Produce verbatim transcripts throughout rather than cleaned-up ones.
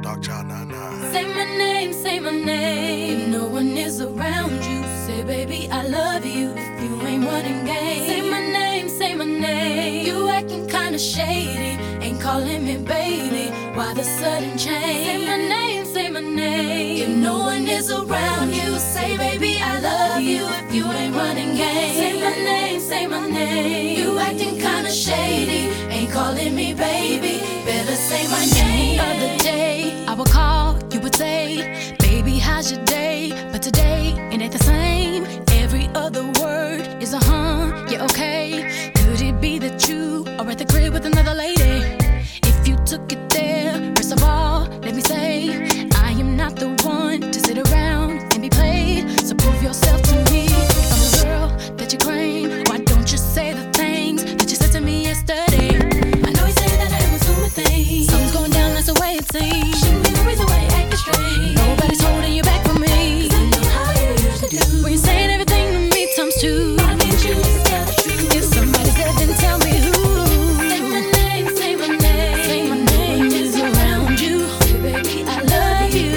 Darkchild nine nine. Say my name, say my name. If no one is around you, say baby I love you. If you ain't running game, say my name, say my name. You acting kinda shady, ain't calling me baby. Why the sudden change? Say my name, say my name. If no one is around you, say baby I love you. If you ain't running game, say my name, say my name. You acting kinda shady, ain't calling me baby. Better say my name. The other day I would call, you would say, baby how's your day? But today it ain't the same. Every other word is a huh, yeah okay. Could it be that you are at the crib with another lady? If you took it there, first of all, let me say, I am not the one to sit around and be played. So prove yourself to me. If I'm the girl that you claim, why don't you say the things that you said to me yesterday? I know you say that I am assuming things. Something's going down, that's the way it seems. Shouldn't be the reason why you're acting strange. Nobody's holding you back from me, 'cause I know how you usually do. When you're saying everything to me times two, why can't you just tell the truth? If somebody's dead, then tell me who. Say my name, say my name. Say my name is around you. Say baby I love you.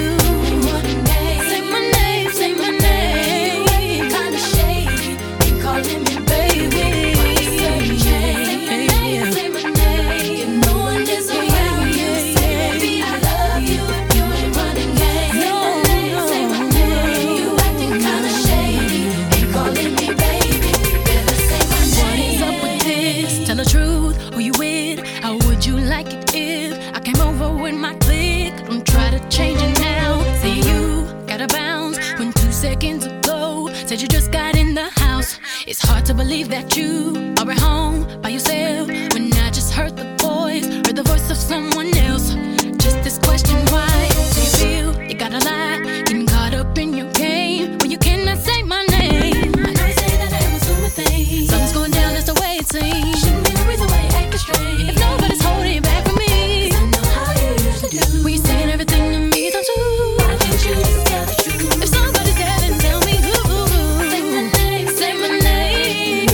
Say my name, say my name. You kinda shady, ain't calling me baby. Say my name, say my name. If no one is around you, say baby I love you. If you ain't running game, say my name. You acting kinda shady, ain't calling me baby. Better say my name. What is up with this? Tell the truth, who you with? How would you like it if I came over with my clique? Don't try to change it now. Say you gotta bounce when two seconds ago said you just got in the house. It's hard to believe that you are at home by yourself when I just heard the voice, heard the voice of someone else. Just this question, why do you feel you gotta lie, getting caught up in your game when you cannot say my name? I know you say that I am assuming things. Something's going down, that's the way it seems. Shouldn't be the reason why you're acting strange. If nobody's holding you back from me, 'cause I know how you usually do. When you're saying everything to me times two, why can't you just tell the truth? If somebody's there, then tell me who. Say my name, say my name.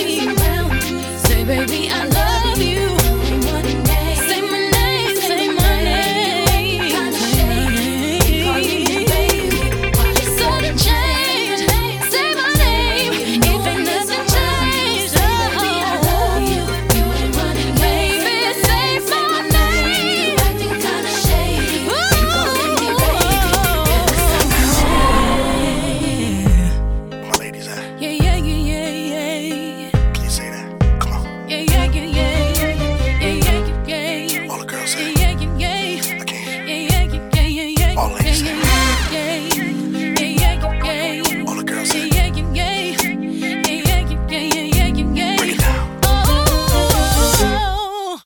Say baby I love you. Say my name, say my name. Sudden change. Say my name. If ain't nothing changed, oh, baby, say my name. My ladies at? Yeah, yeah, yeah, yeah, yeah. Can you say that? Come on. Yeah, yeah, yeah, yeah, yeah, yeah, yeah, yeah, yeah. All the girls say. Yeah, yeah, yeah, I can't. yeah, yeah, yeah, yeah, yeah. All ladies say. Yeah, yeah, yeah, yeah, yeah. All the girls say. Yeah, yeah, yeah, yeah, yeah, yeah, yeah, yeah, yeah. Break it down. Oh,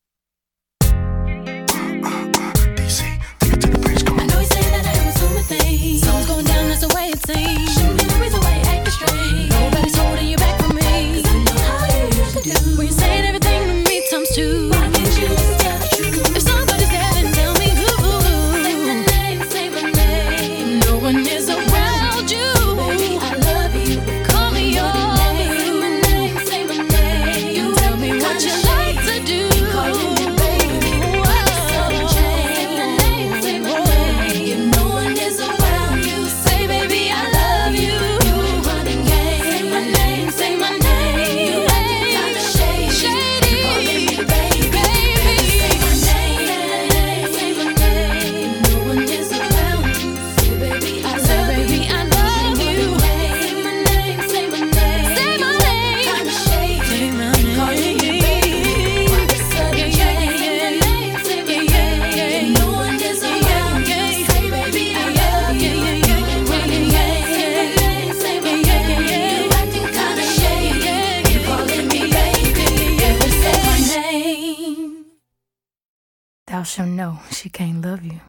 D C, take it to the bridge. Come I on. know you say that I am assuming things. Something's going down, that's the way it seems. Shouldn't be the reason why you're acting strange. Nobody's holding you back from me, 'cause I know how you usually do. When you're saying everything to me times two, why can't you just tell the truth? If somebody's there, then tell me who. Say my name, say my name. No one is around you. Baby, I love you. Call me yours. Say my name, say my name. You tell me what you like to do. Calling me baby. Sudden change. Say my name, say my name. If no one is around you, say baby I love you. You ain't running game. Say my name, say my name. You acting kinda shady. Calling me baby. Say my name, say my name. If no one is around you, say baby I love you. I love you. Say my name, say my name. Say my name. Kinda shady. Say my name. Calling me baby. Why the sudden change? Say my name, say my name. If no one is around you, say baby I love you. You ain't running game. Say my name, say my name. You acting kinda shady. You calling me baby. Better say my name. Thou shalt know she can't love you.